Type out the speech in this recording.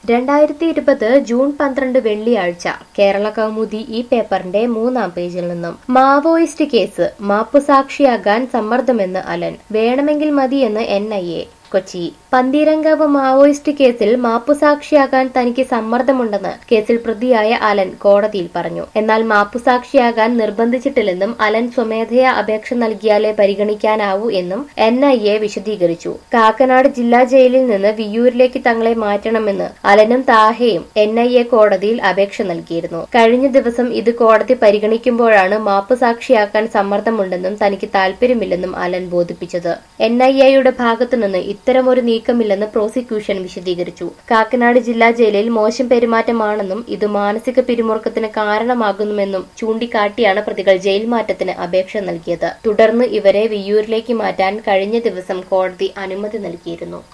2020 June 12 വെള്ളിയാഴ്ച കേരള കൗമുദി ഈ പേപ്പറിന്റെ 3-ാം പേജിൽ നിന്നും മാവോയിസ്റ്റ് കേസ് മാപ്പുസാക്ഷിയാകാൻ സമ്മർദ്ദമെന്ന് അലൻ വേണമെങ്കിൽ മതിയെന്ന് NIA കൊച്ചി പന്തീരങ്കാവ് മാവോയിസ്റ്റ് കേസിൽ മാപ്പുസാക്ഷിയാകാൻ തനിക്ക് സമ്മർദ്ദമുണ്ടെന്ന് കേസിൽ പ്രതിയായ അലൻ കോടതിയിൽ പറഞ്ഞു. എന്നാൽ മാപ്പുസാക്ഷിയാകാൻ നിർബന്ധിച്ചിട്ടില്ലെന്നും അലൻ സ്വമേധയാ അപേക്ഷ നൽകിയാലേ പരിഗണിക്കാനാവൂ എന്നും NIA വിശദീകരിച്ചു. കാക്കനാട് ജില്ലാ ജയിലിൽ നിന്ന് വിയ്യൂരിലേക്ക് തങ്ങളെ മാറ്റണമെന്ന് അലനും താഹയും NIA കോടതിയിൽ അപേക്ഷ നൽകിയിരുന്നു. കഴിഞ്ഞ ദിവസം ഇത് കോടതി പരിഗണിക്കുമ്പോഴാണ് മാപ്പുസാക്ഷിയാക്കാൻ സമ്മർദ്ദമുണ്ടെന്നും തനിക്ക് താൽപര്യമില്ലെന്നും അലൻ ബോധിപ്പിച്ചത്. NIAയുടെ ഭാഗത്തുനിന്ന് ഇത്തരമൊരു നീക്കമില്ലെന്ന് പ്രോസിക്യൂഷൻ വിശദീകരിച്ചു. കാക്കനാട് ജില്ലാ ജയിലിൽ മോശം പെരുമാറ്റമാണെന്നും ഇത് മാനസിക പിരിമുറുക്കത്തിന് കാരണമാകുന്നുവെന്നും ചൂണ്ടിക്കാട്ടിയാണ് പ്രതികൾ ജയിൽ മാറ്റത്തിന് അപേക്ഷ നൽകിയത്. തുടർന്ന് ഇവരെ വിയ്യൂരിലേക്ക് മാറ്റാൻ കഴിഞ്ഞ ദിവസം കോടതി അനുമതി നൽകിയിരുന്നു.